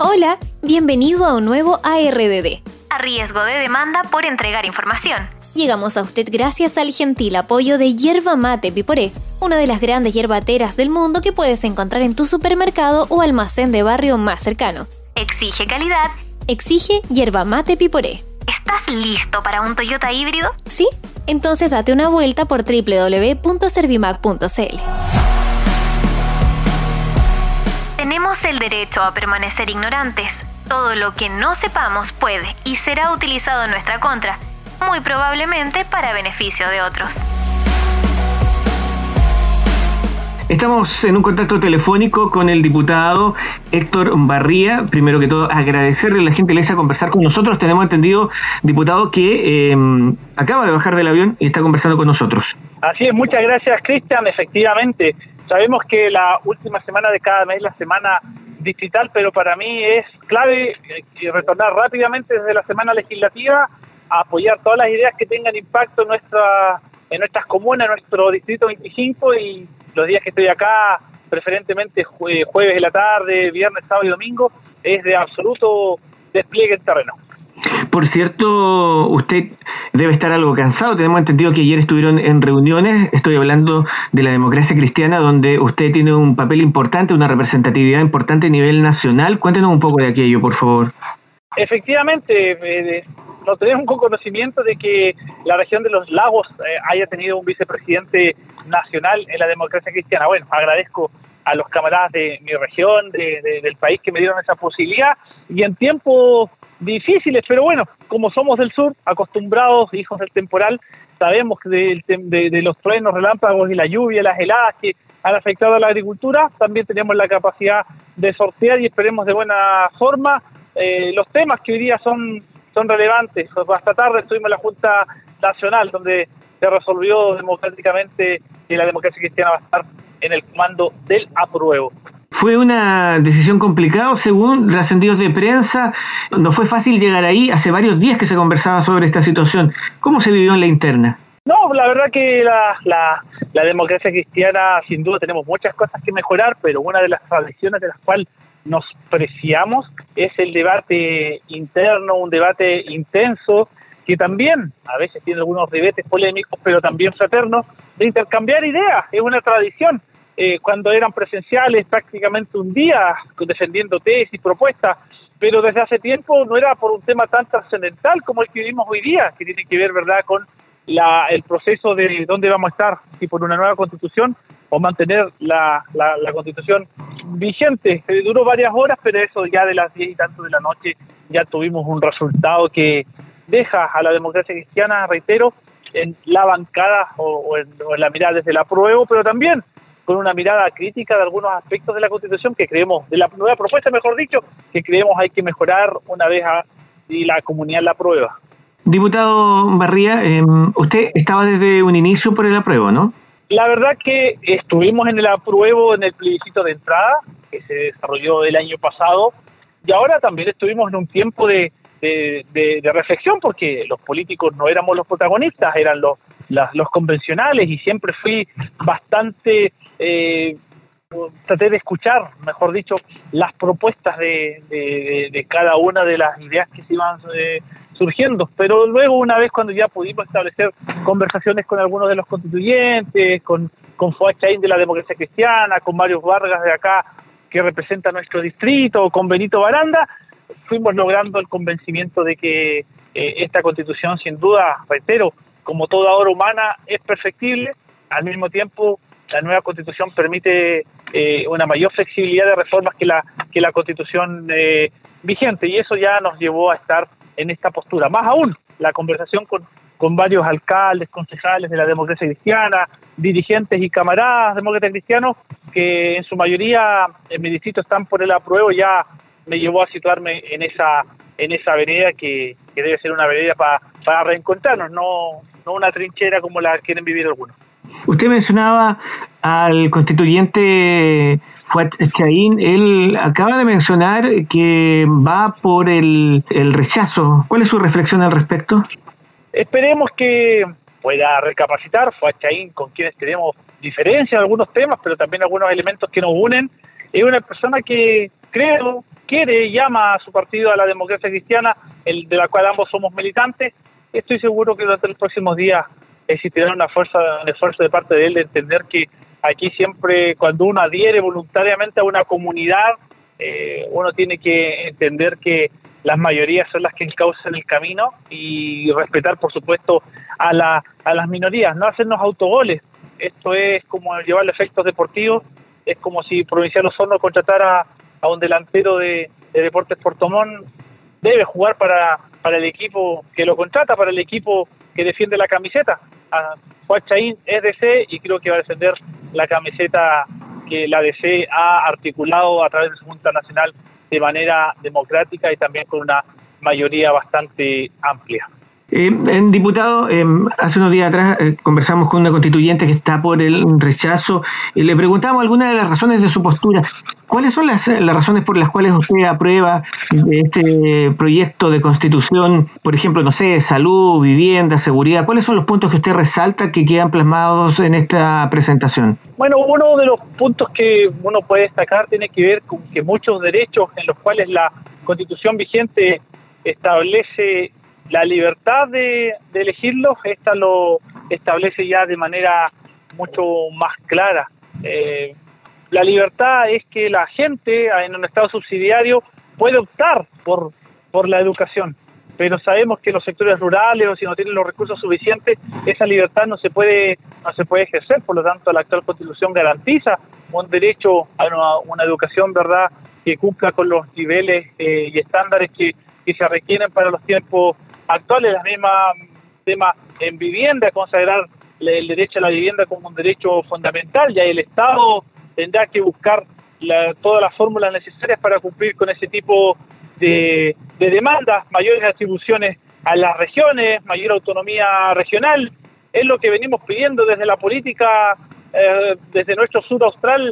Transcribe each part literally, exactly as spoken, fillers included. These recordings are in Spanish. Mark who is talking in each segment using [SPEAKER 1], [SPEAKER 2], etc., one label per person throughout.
[SPEAKER 1] Hola, bienvenido a un nuevo A R D D, a riesgo de demanda por entregar información. Llegamos a usted gracias al gentil apoyo de Yerba Mate Piporé, una de las grandes yerbateras del mundo que puedes encontrar en tu supermercado o almacén de barrio más cercano. Exige calidad, exige Yerba Mate Piporé. ¿Estás listo para un Toyota híbrido? ¿Sí? Entonces date una vuelta por doble u doble u doble u punto servimac punto c l. Tenemos el derecho a permanecer ignorantes. Todo lo que no sepamos puede y será utilizado en nuestra contra, muy probablemente para beneficio de otros.
[SPEAKER 2] Estamos en un contacto telefónico con el diputado Héctor Barría. Primero que todo, agradecerle la gentileza de conversar con nosotros. Tenemos entendido, diputado, que eh, acaba de bajar del avión y está conversando con nosotros.
[SPEAKER 3] Así es, muchas gracias, Cristian. Efectivamente, sabemos que la última semana de cada mes es la semana distrital, pero para mí es clave eh, retornar rápidamente desde la semana legislativa a apoyar todas las ideas que tengan impacto en nuestra en nuestras comunas, en nuestro distrito veinticinco, y los días que estoy acá, preferentemente jue- jueves de la tarde, viernes, sábado y domingo, es de absoluto despliegue en terreno.
[SPEAKER 2] Por cierto, usted debe estar algo cansado. Tenemos entendido que ayer estuvieron en reuniones. Estoy hablando de la democracia cristiana, donde usted tiene un papel importante, una representatividad importante a nivel nacional. Cuéntenos un poco de aquello, por favor.
[SPEAKER 3] Efectivamente, eh, no tenemos un conocimiento de que la región de los lagos eh, haya tenido un vicepresidente nacional en la democracia cristiana. Bueno, agradezco a los camaradas de mi región, de, de, del país, que me dieron esa posibilidad, y en tiempos difíciles, pero bueno, como somos del sur, acostumbrados, hijos del temporal, sabemos de, de, de los truenos, relámpagos y la lluvia, las heladas que han afectado a la agricultura, también tenemos la capacidad de sortear y esperemos de buena forma eh, los temas que hoy día son son relevantes. Hasta tarde estuvimos en la Junta Nacional, donde se resolvió democráticamente que la democracia cristiana va a estar en el comando del apruebo.
[SPEAKER 2] Fue una decisión complicada, según trascendidos de prensa. No fue fácil llegar ahí. Hace varios días que se conversaba sobre esta situación. ¿Cómo se vivió en la interna?
[SPEAKER 3] No, la verdad que la, la, la democracia cristiana, sin duda, tenemos muchas cosas que mejorar, pero una de las tradiciones de las cuales nos preciamos es el debate interno, un debate intenso, que también a veces tiene algunos ribetes polémicos, pero también fraternos, de intercambiar ideas. Es una tradición. Eh, cuando eran presenciales, prácticamente un día defendiendo tesis, propuestas, pero desde hace tiempo no era por un tema tan trascendental como el que vivimos hoy día, que tiene que ver, ¿verdad?, con la, el proceso de dónde vamos a estar, si por una nueva constitución o mantener la, la, la constitución vigente. Eh, duró varias horas, pero eso ya de las diez y tanto de la noche ya tuvimos un resultado que deja a la democracia cristiana, reitero, en la bancada o, o, en, o en la mirada desde el apruebo, pero también con una mirada crítica de algunos aspectos de la Constitución que creemos, de la nueva propuesta, mejor dicho, que creemos hay que mejorar una vez a, y la comunidad la aprueba.
[SPEAKER 2] Diputado Barría, eh, usted estaba desde un inicio por el apruebo, ¿no?
[SPEAKER 3] La verdad que estuvimos en el apruebo en el plebiscito de entrada, que se desarrolló el año pasado, y ahora también estuvimos en un tiempo de, de, de, de reflexión, porque los políticos no éramos los protagonistas, eran los, las, los convencionales, y siempre fui bastante... Eh, traté de escuchar, mejor dicho, las propuestas de, de, de, de cada una de las ideas que se iban eh, surgiendo, pero luego una vez cuando ya pudimos establecer conversaciones con algunos de los constituyentes, con, con Fuad Chaín de la democracia cristiana, con Mario Vargas de acá que representa nuestro distrito, con Benito Baranda, fuimos logrando el convencimiento de que eh, esta constitución, sin duda, reitero, como toda obra humana, es perfectible. Al mismo tiempo, la nueva constitución permite eh, una mayor flexibilidad de reformas que la que la constitución eh, vigente, y eso ya nos llevó a estar en esta postura. Más aún, la conversación con, con varios alcaldes, concejales de la democracia cristiana, dirigentes y camaradas demócratas cristianos, que en su mayoría en mi distrito están por el apruebo, ya me llevó a situarme en esa en esa vereda que, que debe ser una vereda para para reencontrarnos, no, no una trinchera como la quieren vivir algunos.
[SPEAKER 2] Usted mencionaba al constituyente Fuad Chaín. Él acaba de mencionar que va por el, el rechazo. ¿Cuál es su reflexión al respecto?
[SPEAKER 3] Esperemos que pueda recapacitar. Fuad Chaín, con quienes tenemos diferencias en algunos temas, pero también algunos elementos que nos unen, es una persona que creo quiere, llama a su partido, a la Democracia Cristiana, el de la cual ambos somos militantes. Estoy seguro que durante los próximos días existirá una fuerza, un esfuerzo de parte de él de entender que aquí siempre, cuando uno adhiere voluntariamente a una comunidad, eh, uno tiene que entender que las mayorías son las que encausan el camino y respetar, por supuesto, a, la, a las minorías, no hacernos autogoles. Esto es como llevar efectos deportivos, es como si Provincial Osorno contratara a un delantero de, de Deportes Puerto Montt, debe jugar para, para el equipo que lo contrata, para el equipo que defiende la camiseta. A Juan Chaín es D C y creo que va a defender la camiseta que la D C ha articulado a través de su Junta Nacional de manera democrática y también con una mayoría bastante amplia.
[SPEAKER 2] Eh, diputado, eh, hace unos días atrás eh, conversamos con una constituyente que está por el rechazo y le preguntamos algunas de las razones de su postura. ¿Cuáles son las, las razones por las cuales usted aprueba este proyecto de constitución? Por ejemplo, no sé, salud, vivienda, seguridad. ¿Cuáles son los puntos que usted resalta que quedan plasmados en esta presentación?
[SPEAKER 3] Bueno, uno de los puntos que uno puede destacar tiene que ver con que muchos derechos en los cuales la constitución vigente establece la libertad de, de elegirlos, esta lo establece ya de manera mucho más clara. Eh, la libertad es que la gente en un estado subsidiario puede optar por, por la educación, pero sabemos que los sectores rurales o si no tienen los recursos suficientes, esa libertad no se puede no se puede ejercer. Por lo tanto, la actual Constitución garantiza un derecho a una, una educación, ¿verdad?, que cumpla con los niveles eh, y estándares que, que se requieren para los tiempos actuales. La misma tema en vivienda, consagrar el derecho a la vivienda como un derecho fundamental, ya el Estado tendrá que buscar la, todas las fórmulas necesarias para cumplir con ese tipo de, de demandas, mayores atribuciones a las regiones, mayor autonomía regional. Es lo que venimos pidiendo desde la política, eh, desde nuestro sur austral,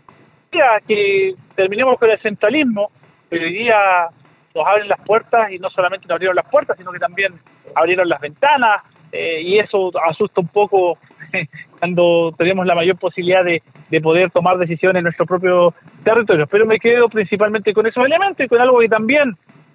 [SPEAKER 3] que terminemos con el centralismo, pero hoy día nos abren las puertas y no solamente nos abrieron las puertas, sino que también abrieron las ventanas, eh, y eso asusta un poco cuando tenemos la mayor posibilidad de, de poder tomar decisiones en nuestro propio territorio. Pero me quedo principalmente con esos elementos y con algo que también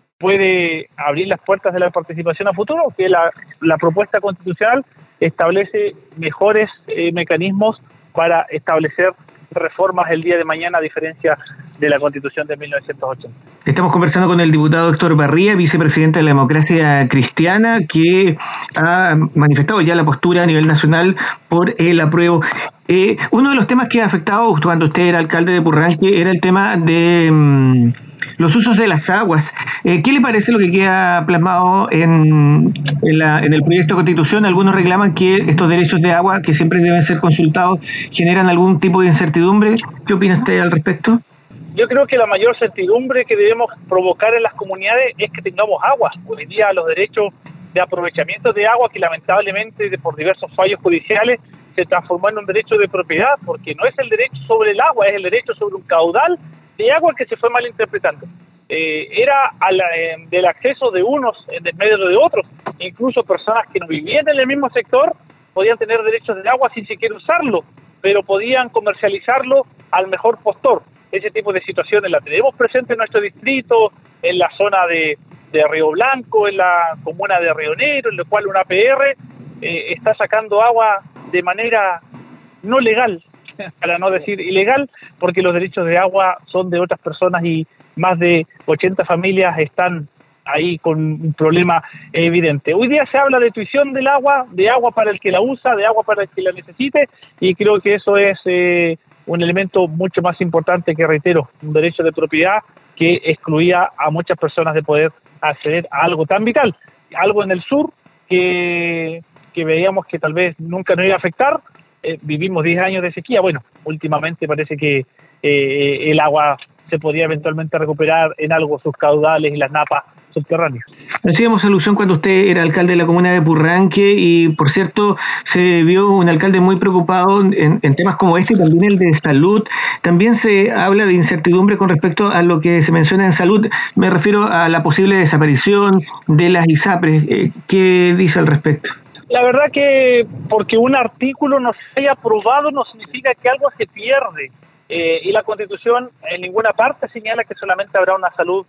[SPEAKER 3] puede abrir las puertas de la participación a futuro, que la, la propuesta constitucional establece mejores eh, mecanismos para establecer reformas el día de mañana, a diferencia de la Constitución de mil novecientos ochenta.
[SPEAKER 2] Estamos conversando con el diputado Héctor Barría, vicepresidente de la Democracia Cristiana, que ha manifestado ya la postura a nivel nacional por el apruebo. Eh, uno de los temas que ha afectado cuando usted era alcalde de Purranque era el tema de um, los usos de las aguas. Eh, ¿Qué le parece lo que queda plasmado en, en, la, en el proyecto de Constitución? Algunos reclaman que estos derechos de agua, que siempre deben ser consultados, generan algún tipo de incertidumbre. ¿Qué opina usted al respecto?
[SPEAKER 3] Yo creo que la mayor certidumbre que debemos provocar en las comunidades es que tengamos agua. Hoy día los derechos de aprovechamiento de agua, que lamentablemente por diversos fallos judiciales se transformó en un derecho de propiedad, porque no es el derecho sobre el agua, es el derecho sobre un caudal de agua que se fue mal interpretando. Eh, era al, eh, del acceso de unos en desmedro de otros. Incluso personas que no vivían en el mismo sector podían tener derechos de agua sin siquiera usarlo, pero podían comercializarlo al mejor postor. Ese tipo de situaciones la tenemos presente en nuestro distrito, en la zona de, de Río Blanco, en la comuna de Río Negro, en la cual una P R eh, está sacando agua de manera no legal, para no decir ilegal, porque los derechos de agua son de otras personas y más de ochenta familias están ahí con un problema evidente. Hoy día se habla de tuición del agua, de agua para el que la usa, de agua para el que la necesite, y creo que eso es eh, un elemento mucho más importante que, reitero, un derecho de propiedad que excluía a muchas personas de poder acceder a algo tan vital, algo en el sur que, que veíamos que tal vez nunca nos iba a afectar. Eh, vivimos diez años de sequía. Bueno, últimamente parece que eh, el agua se podía eventualmente recuperar en algo sus caudales y las napas subterráneas.
[SPEAKER 2] Hacíamos alusión cuando usted era alcalde de la comuna de Purranque y, por cierto, se vio un alcalde muy preocupado en, en temas como este y también el de salud. También se habla de incertidumbre con respecto a lo que se menciona en salud. Me refiero a la posible desaparición de las ISAPRES. Eh, ¿Qué dice al respecto?
[SPEAKER 3] La verdad que porque un artículo no se haya aprobado no significa que algo se pierde. eh, y la Constitución en ninguna parte señala que solamente habrá una salud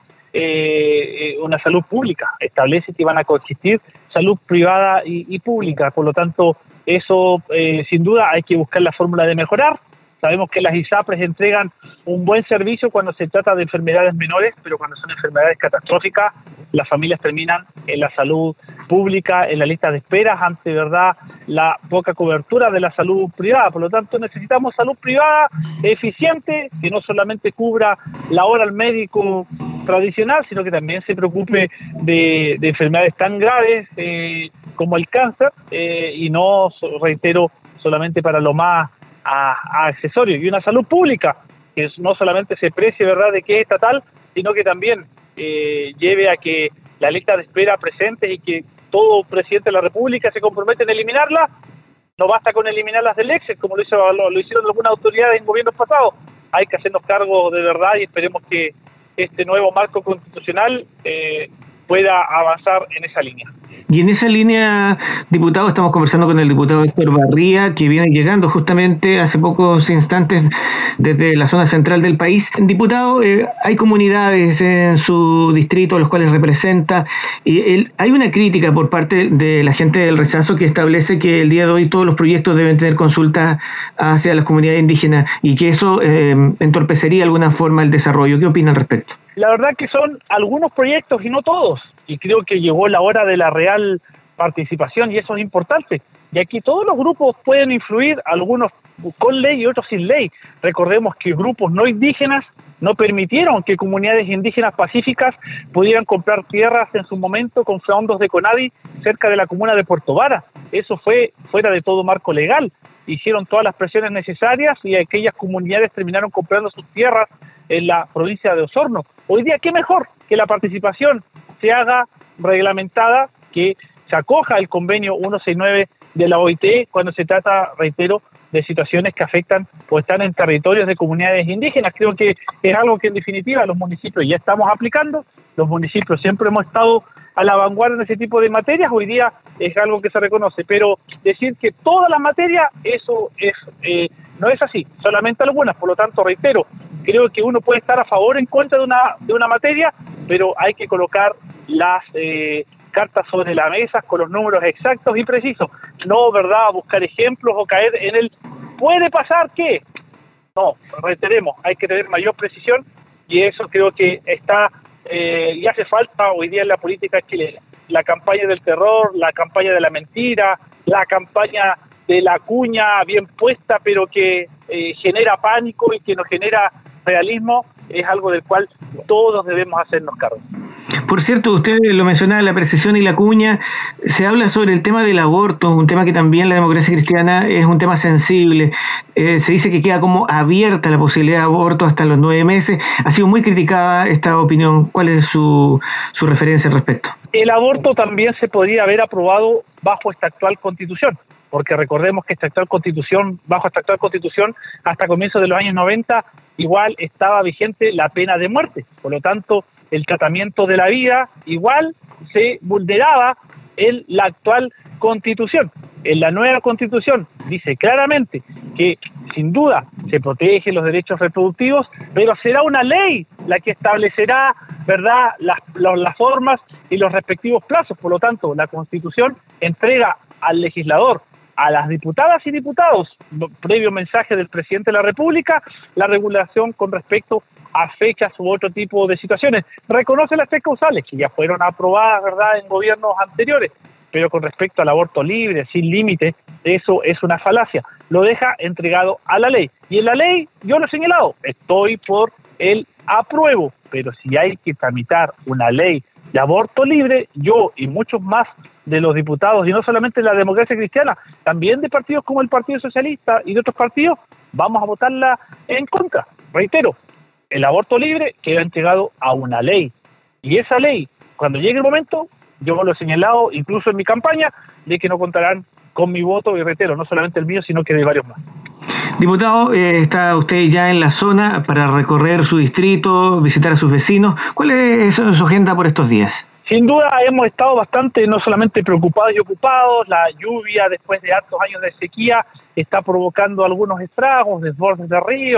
[SPEAKER 3] eh, una salud pública, establece que van a coexistir salud privada y, y pública, por lo tanto eso eh, sin duda hay que buscar la fórmula de mejorar. Sabemos que las ISAPRES entregan un buen servicio cuando se trata de enfermedades menores, pero cuando son enfermedades catastróficas, las familias terminan en la salud pública, en la lista de esperas, ante verdad la poca cobertura de la salud privada. Por lo tanto, necesitamos salud privada eficiente, que no solamente cubra la hora al médico tradicional, sino que también se preocupe de, de enfermedades tan graves eh, como el cáncer, eh, y no, reitero, solamente para lo más A, a accesorios, y una salud pública que no solamente se precie, verdad, de que es estatal, sino que también eh, lleve a que la lista de espera presente y que todo presidente de la República se compromete en eliminarla. No basta con eliminarlas del Excel, como lo, hizo, lo, lo hicieron algunas autoridades en gobiernos pasados. Hay que hacernos cargo de verdad y esperemos que este nuevo marco constitucional eh, pueda avanzar en esa línea.
[SPEAKER 2] Y en esa línea, diputado, estamos conversando con el diputado Héctor Barría, que viene llegando justamente hace pocos instantes desde la zona central del país. Diputado, eh, hay comunidades en su distrito, los cuales representa, y el, hay una crítica por parte de la gente del rechazo que establece que el día de hoy todos los proyectos deben tener consultas hacia las comunidades indígenas y que eso eh, entorpecería de alguna forma el desarrollo. ¿Qué opina al respecto?
[SPEAKER 3] La verdad que son algunos proyectos y no todos, y creo que llegó la hora de la real participación y eso es importante. Y aquí todos los grupos pueden influir, algunos con ley y otros sin ley. Recordemos que grupos no indígenas no permitieron que comunidades indígenas pacíficas pudieran comprar tierras en su momento con fondos de CONADI cerca de la comuna de Puerto Vara. Eso fue fuera de todo marco legal. Hicieron todas las presiones necesarias y aquellas comunidades terminaron comprando sus tierras en la provincia de Osorno. Hoy día, ¿qué mejor que la participación se haga reglamentada, que se acoja el convenio ciento sesenta y nueve de la O I T cuando se trata, reitero, de situaciones que afectan o están en territorios de comunidades indígenas? Creo que es algo que en definitiva los municipios ya estamos aplicando. Los municipios siempre hemos estado a la vanguardia en ese tipo de materias, hoy día es algo que se reconoce, pero decir que todas las materias, eso es eh, no es así, solamente algunas. Por lo tanto, reitero, creo que uno puede estar a favor o en contra de una de una materia, pero hay que colocar las eh, cartas sobre la mesa con los números exactos y precisos, no, verdad, buscar ejemplos o caer en el puede pasar que, no, reiteremos, hay que tener mayor precisión y eso creo que está eh, y hace falta hoy día en la política chilena. La campaña del terror, la campaña de la mentira, la campaña de la cuña bien puesta pero que eh, genera pánico y que nos genera realismo, es algo del cual todos debemos hacernos cargo.
[SPEAKER 2] Por cierto, usted lo mencionaba, la precisión y la cuña, se habla sobre el tema del aborto, un tema que también la democracia cristiana es un tema sensible. Eh, se dice que queda como abierta la posibilidad de aborto hasta los nueve meses. Ha sido muy criticada esta opinión. ¿Cuál es su, su referencia al respecto?
[SPEAKER 3] El aborto también se podría haber aprobado bajo esta actual constitución, porque recordemos que esta actual constitución, bajo esta actual constitución, hasta comienzos de los años noventa, igual estaba vigente la pena de muerte. Por lo tanto, el tratamiento de la vida igual se vulneraba en la actual constitución. En la nueva constitución dice claramente que sin duda se protegen los derechos reproductivos, pero será una ley la que establecerá, verdad, las, las, las formas y los respectivos plazos. Por lo tanto, la constitución entrega al legislador, a las diputadas y diputados, previo mensaje del presidente de la República, la regulación con respecto a fechas u otro tipo de situaciones. Reconoce las tres causales que ya fueron aprobadas, verdad, en gobiernos anteriores, pero con respecto al aborto libre, sin límite, eso es una falacia. Lo deja entregado a la ley. Y en la ley, yo lo he señalado, estoy por el apruebo, pero si hay que tramitar una ley de aborto libre, yo y muchos más de los diputados, y no solamente de la democracia cristiana, también de partidos como el Partido Socialista y de otros partidos, vamos a votarla en contra. Reitero, el aborto libre queda entregado a una ley, y esa ley, cuando llegue el momento, yo lo he señalado incluso en mi campaña, de que no contarán con mi voto, y reitero, no solamente el mío, sino que de varios más.
[SPEAKER 2] Diputado, eh, está usted ya en la zona para recorrer su distrito, visitar a sus vecinos. ¿Cuál es su, su agenda por estos días?
[SPEAKER 3] Sin duda hemos estado bastante, no solamente preocupados y ocupados, la lluvia después de hartos años de sequía está provocando algunos estragos, desbordes de ríos,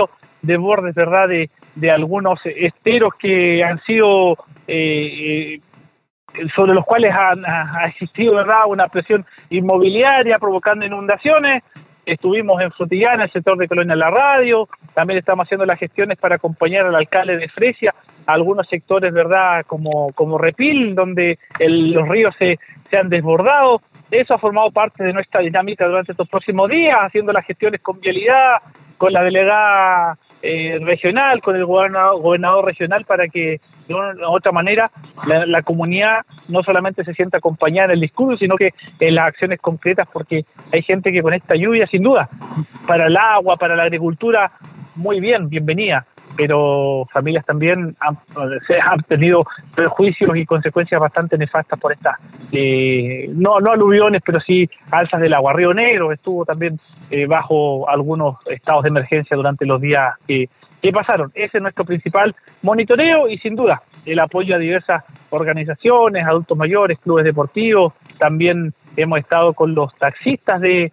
[SPEAKER 3] desbordes, ¿verdad?, de, de algunos esteros que han sido, eh, eh, sobre los cuales ha, ha existido, ¿verdad?, una presión inmobiliaria provocando inundaciones. Estuvimos en Frutillar, en el sector de Colonia La Radio, también estamos haciendo las gestiones para acompañar al alcalde de Fresia a algunos sectores, ¿verdad?, como, como Repil, donde el, los ríos se, se han desbordado. Eso ha formado parte de nuestra dinámica durante estos próximos días, haciendo las gestiones con vialidad, con la delegada eh, regional, con el gobernador, gobernador regional, para que de una u otra manera la, la comunidad no solamente se sienta acompañada en el discurso, sino que en las acciones concretas, porque hay gente que con esta lluvia, sin duda, para el agua, para la agricultura, muy bien, bienvenida, pero familias también han, se han tenido perjuicios y consecuencias bastante nefastas por estas, eh, no no aluviones, pero sí alzas del agua. Río Negro estuvo también eh, bajo algunos estados de emergencia durante los días que, que pasaron. Ese es nuestro principal monitoreo y sin duda el apoyo a diversas organizaciones, adultos mayores, clubes deportivos. También hemos estado con los taxistas de,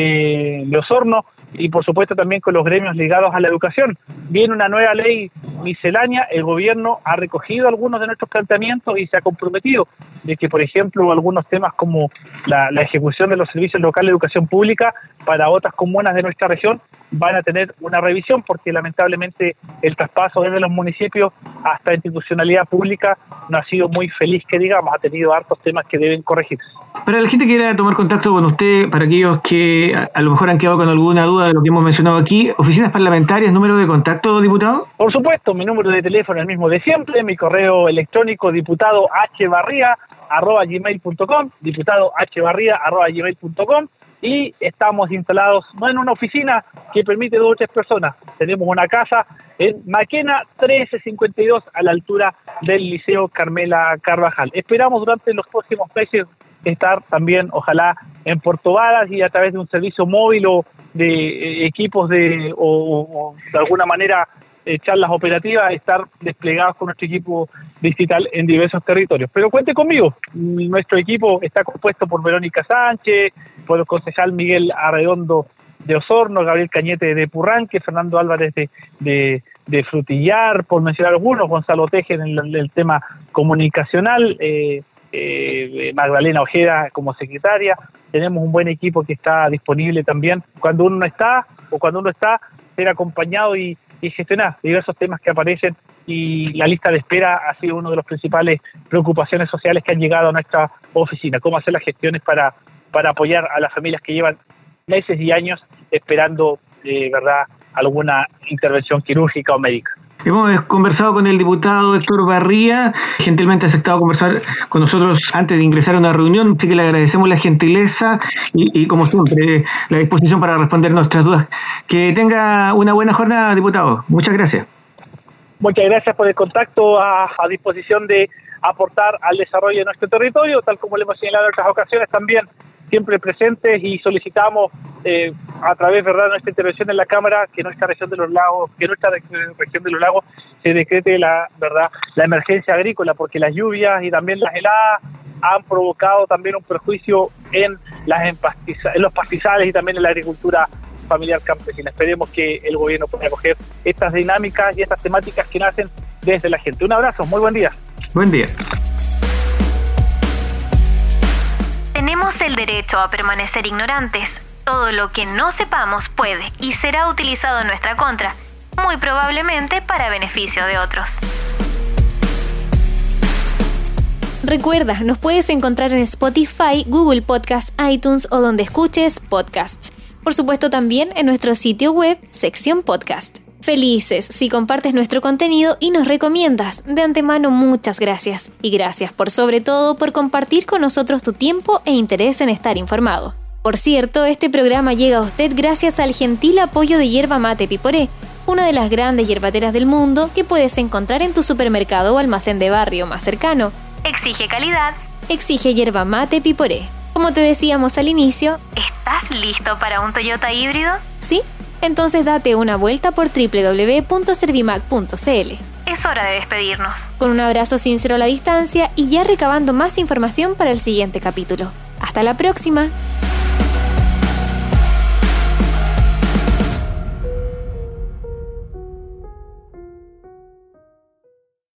[SPEAKER 3] de, de Osorno, y por supuesto también con los gremios ligados a la educación. Viene una nueva ley miscelánea, el gobierno ha recogido algunos de nuestros planteamientos y se ha comprometido de que, por ejemplo, algunos temas como la, la ejecución de los servicios locales de educación pública para otras comunas de nuestra región van a tener una revisión, porque lamentablemente el traspaso desde los municipios hasta institucionalidad pública no ha sido muy feliz, que digamos, ha tenido hartos temas que deben corregirse.
[SPEAKER 2] Para la gente que quiera tomar contacto con usted, para aquellos que a, a lo mejor han quedado con alguna duda de lo que hemos mencionado aquí, oficinas parlamentarias, número de contacto, diputado.
[SPEAKER 3] Por supuesto, mi número de teléfono es el mismo de siempre, mi correo electrónico diputado hbarría arroba gmail punto com, diputado hbarría arroba gmail punto com, y estamos instalados no en una oficina que permite dos o tres personas, tenemos una casa en Maquena trece cincuenta y dos a la altura del Liceo Carmela Carvajal. Esperamos durante los próximos meses estar también, ojalá, en Puerto Varas y a través de un servicio móvil o de eh, equipos de o, o de alguna manera eh, charlas operativas, estar desplegados con nuestro equipo digital en diversos territorios. Pero cuente conmigo, nuestro equipo está compuesto por Verónica Sánchez, por el concejal Miguel Arredondo de Osorno, Gabriel Cañete de Purranque, Fernando Álvarez de, de, de Frutillar, por mencionar algunos, Gonzalo Teje en el, en el tema comunicacional, eh, Eh, Magdalena Ojeda como secretaria. Tenemos un buen equipo que está disponible también cuando uno no está o cuando uno está, ser acompañado y, y gestionar diversos temas que aparecen, y la lista de espera ha sido una de las principales preocupaciones sociales que han llegado a nuestra oficina, cómo hacer las gestiones para, para apoyar a las familias que llevan meses y años esperando eh, verdad alguna intervención quirúrgica o médica.
[SPEAKER 2] Hemos conversado con el diputado Héctor Barría, gentilmente ha aceptado conversar con nosotros antes de ingresar a una reunión, así que le agradecemos la gentileza y, y como siempre, la disposición para responder nuestras dudas. Que tenga una buena jornada, diputado. Muchas gracias.
[SPEAKER 3] Muchas gracias por el contacto, a, a disposición de aportar al desarrollo de nuestro territorio, tal como le hemos señalado en otras ocasiones también, siempre presentes, y solicitamos eh, a través, verdad, de nuestra intervención en la Cámara que nuestra región de los lagos, que nuestra región de los lagos se decrete la verdad la emergencia agrícola, porque las lluvias y también las heladas han provocado también un perjuicio en las empastiza, en los pastizales y también en la agricultura familiar campesina. Esperemos que el gobierno pueda acoger estas dinámicas y estas temáticas que nacen desde la gente. Un abrazo, muy buen día.
[SPEAKER 2] Buen día.
[SPEAKER 1] Tenemos el derecho a permanecer ignorantes. Todo lo que no sepamos puede y será utilizado en nuestra contra, muy probablemente para beneficio de otros. Recuerda, nos puedes encontrar en Spotify, Google Podcasts, iTunes o donde escuches podcasts. Por supuesto también en nuestro sitio web, sección podcast. Felices si compartes nuestro contenido y nos recomiendas. De antemano, muchas gracias. Y gracias por sobre todo por compartir con nosotros tu tiempo e interés en estar informado. Por cierto, este programa llega a usted gracias al gentil apoyo de Yerba Mate Piporé, una de las grandes yerbateras del mundo que puedes encontrar en tu supermercado o almacén de barrio más cercano. Exige calidad, exige Yerba Mate Piporé. Como te decíamos al inicio, ¿estás listo para un Toyota híbrido? ¿Sí? Entonces date una vuelta por doble u doble u doble u punto servimac punto c l. Es hora de despedirnos. Con un abrazo sincero a la distancia y ya recabando más información para el siguiente capítulo. ¡Hasta la próxima!